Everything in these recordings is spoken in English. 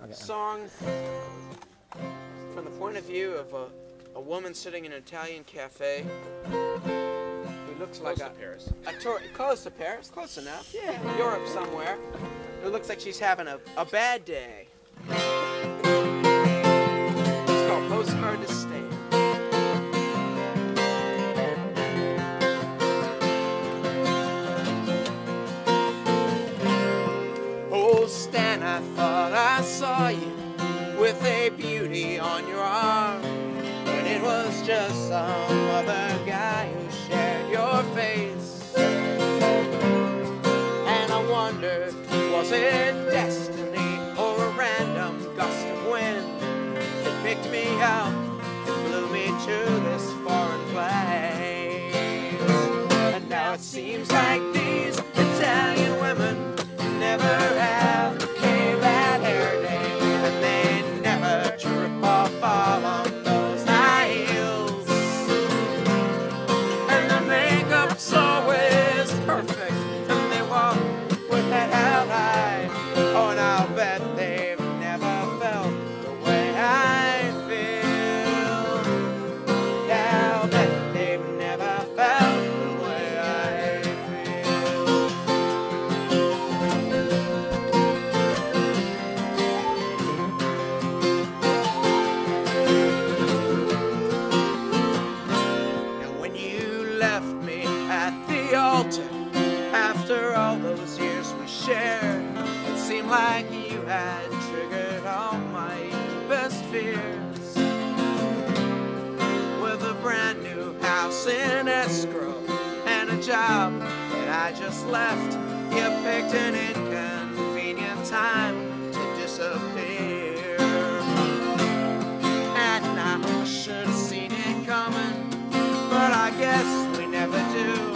song from the point of view of a woman sitting in an Italian cafe who looks like Paris. Close to Paris, close enough. Yeah, Europe somewhere. Who looks like she's having a bad day. It's called Postcard to Stan. Oh, Stan, I thought I saw you with a beauty on your arm, but it was just some other guy who shared your face. And I wondered, was it destiny or a random gust of wind that picked me up and blew me to this foreign place? And now it seems like these Italian women never have a bad hair day, and they never trip or fall on those high heels. And the makeup's always perfect, and they walk with that held high. Oh, and I'll bet they've never felt the way I feel. Yeah, I'll bet they've never felt the way I feel. And when you left me at the altar, after all those years we shared, it seemed like you had triggered all my deepest fears. With a brand new house in escrow and a job that I just left, you picked an inconvenient time to disappear. And I should have seen it coming, but I guess we never do.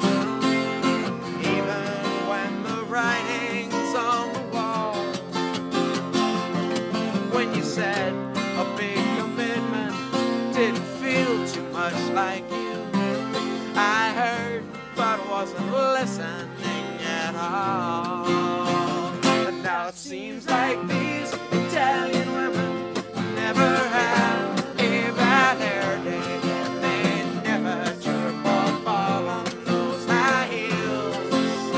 Even when the writing's on the wall, when you said a big commitment didn't feel too much like you, I heard but wasn't listening at all. And now it seems like these Italian women never have a bad hair day, and they never trip or fall on those high heels.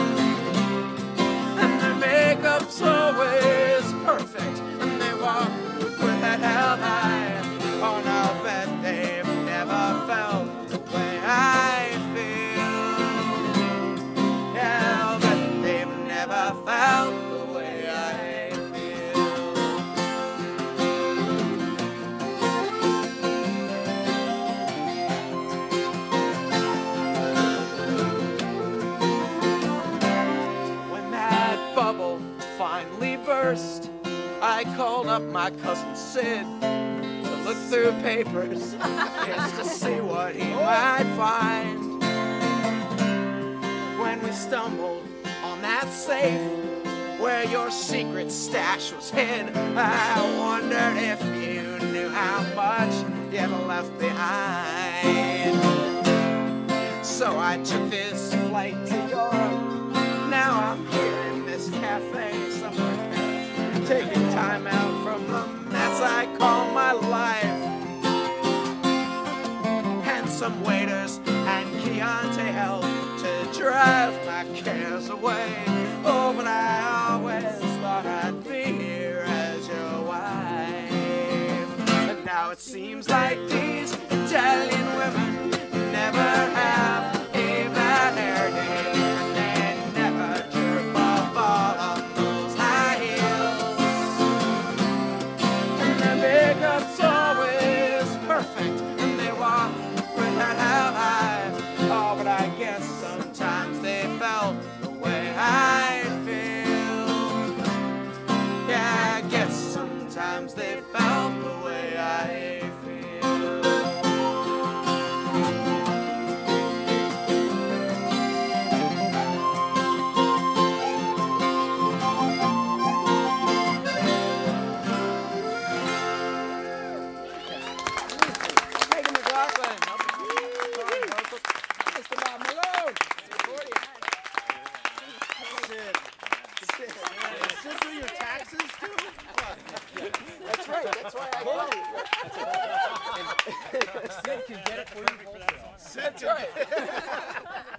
And their makeup's always perfect, and they walk with that held high. Oh, and I'll bet they've never felt the way I feel. Yeah, I'll bet they've never felt the way I feel. When that bubble finally burst, I called up my cousin Sid to look through papers just to see what he might find. When we stumbled on that safe where your secret stash was hid, I wondered if you knew how much you'd left behind. So I took this flight to Europe. Now I'm here in this cafe somewhere in Paris, taking time out from the mess I call my life. Handsome waiters and Chianti help to drive my cares away. Oh, but I always thought I'd be here as your wife. And now it seems like these Italian women never have a bad hair day, and they never trip or fall on those high heels. And their makeup's always perfect, and they walk with that held high. Oh, but I guess sometimes they felt the way I feel. Yeah, I guess sometimes they felt the way I feel. Megan McLaughlin. Mr. Bob Malone. Sit through your taxes too? What? Sid can get it for you. That's right.